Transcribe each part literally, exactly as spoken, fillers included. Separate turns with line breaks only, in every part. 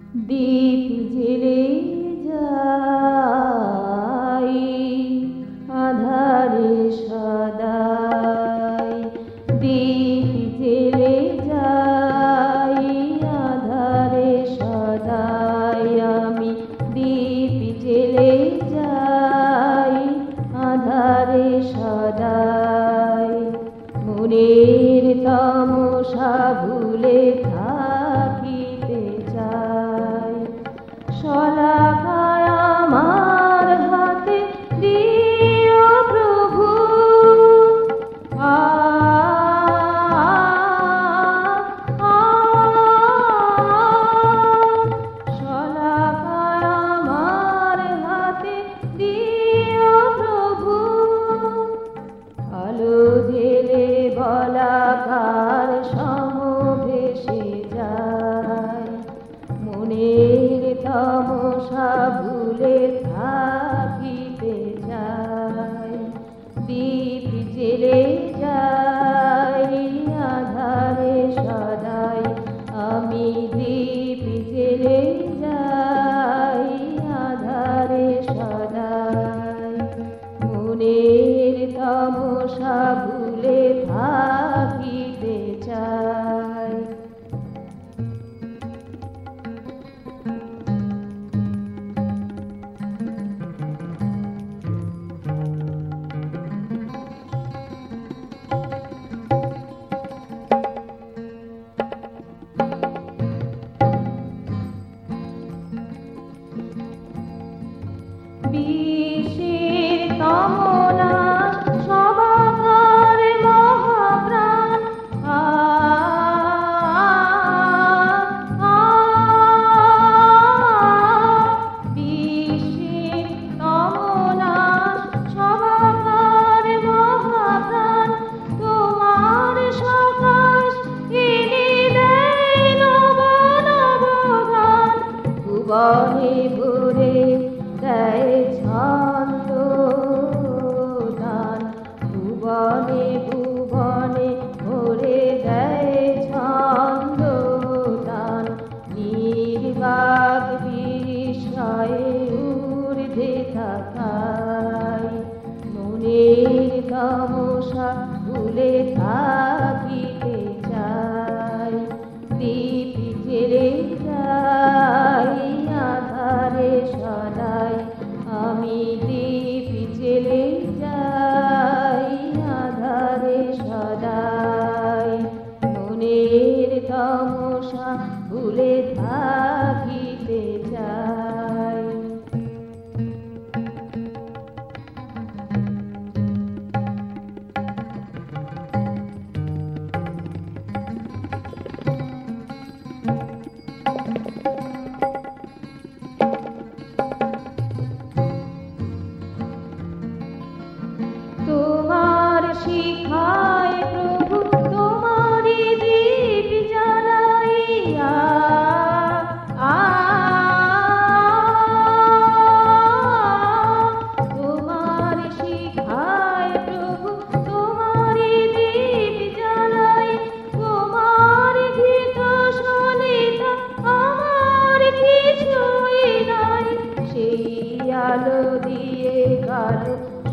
দীপ জেলে যাই আধারে সদাই, দীপ জেলে যাই আধারে সদাই, আমি দীপ জেলে যাই আধারে সদাই। মনের তামসা ভুলে থাকিতে চাই, শলাকায় আমার হাতে দিও প্রভু। আ শলাকায় আমার হাতে দিও প্রভু। আলো জেলে বলাকার সমভেসে যায়, মনের তামসা ভুলে থাকিতে চাই। দীপ জেলে যাই আধারে সদাই, আমি দীপ জেলে যাই আধারে সদাই। মনের তামসা ভুলে থাকিতে চাই। বিষের কামনা সবাকার মহাপ্রাণ, আ বিষের কামনা সবাকার মহাপ্রাণ, তোমার সকাশ এনে দেয় নব নব গান। ভুবনে ভরে দেয় ছন্দ দান, ভুবনে ভুবনে ভরে দেয় ছন্দ দান। নির্বাক বিস্ময়ে ঊর্ধ্বে থাকাই, মনের তামসা ভুলে থাকিতে চাই। দীপ জেলে যাই আধারে সদাই, আমি দীপ জেলে যাই আধারে সদাই। মনের তামসা ভুলে থাকিতে চাই। তোমার শিখায় প্রভু তোমারি দীপ জ্বালাইয়া, আ তোমার শিখায় প্রভু তোমারি দীপ জ্বালাই। তোমার গীত শুনিতে আমার কিছুই নাই, সেই আলো দিয়ে কালো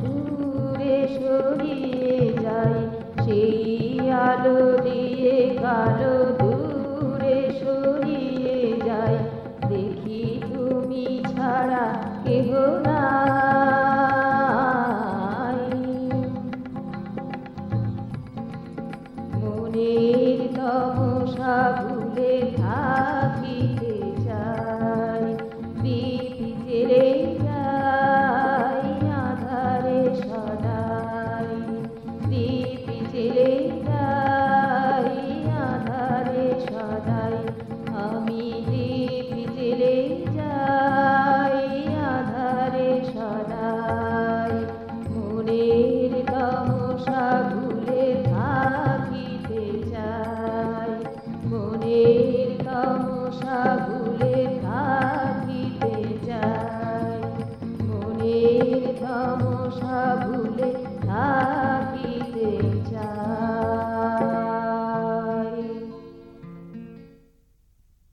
সরিয়ে যাই, সেই আলো দিয়ে কালো দূরে সরিয়ে যাই। দেখি তুমি ছাড়া কেহ নাই, মনের তামসা ভুলে থাকিতে চাই। দীপ জেলে যাই আধারে সদাই, দীপ জেলে যাই আধারে সদাই, আমি দীপ জেলে যাই আধারে সদাই। মনের তামসা ভুলে থাকিতে চাই, মনের তামসা